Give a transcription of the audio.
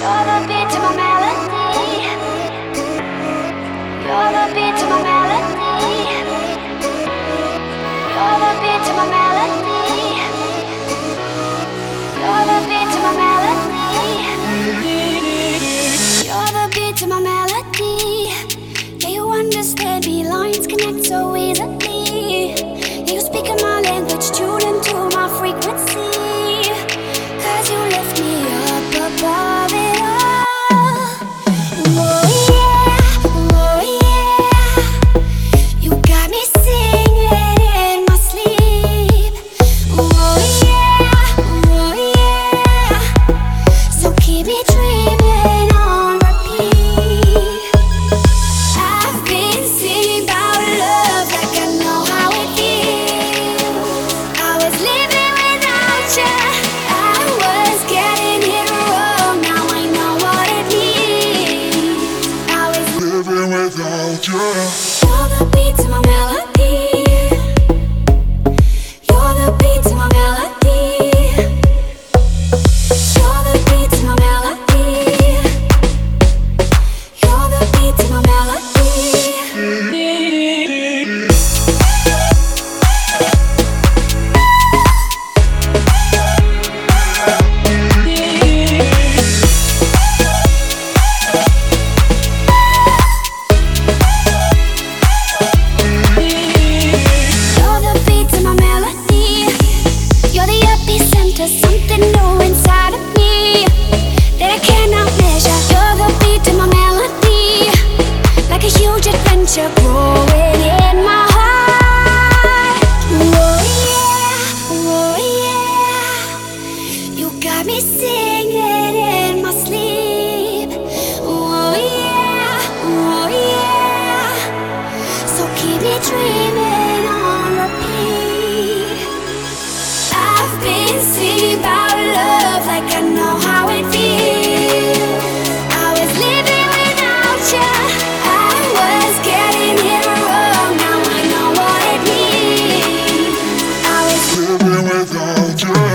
You're the beat to my melody. You're the beat to my melody. You're the beat to my melody. You're the beat to my melody. You're the beat to my melody. Yeah, you understand me. Lines connect so easily. Yeah, you speak in my language, tune into my frequency. 'Cause you lift me up above it all. Oh yeah, oh yeah. You got me singing in my sleep. Oh yeah, oh yeah. So keep me dreaming on repeat. I've been singing about love like I know how it feels. I was living without you. I was getting it wrong. Now I know what it means. I was living without you. You're the beat to my melody. You're the beat to my melody. You're the beat to my melody. You're the beat to my melody. You're the beat to my melody. You're the epicenter, something new inside of me that I cannot measure. You're the beat to my melody, like a huge adventure growing in my heart. Oh yeah, oh yeah. You got me singing in my sleep. Oh yeah, oh yeah. So keep me dreaming on repeat. I've been singing about love like I know how it feels. I was living without you. I was getting it wrong. Now I know what it means. I was living without you.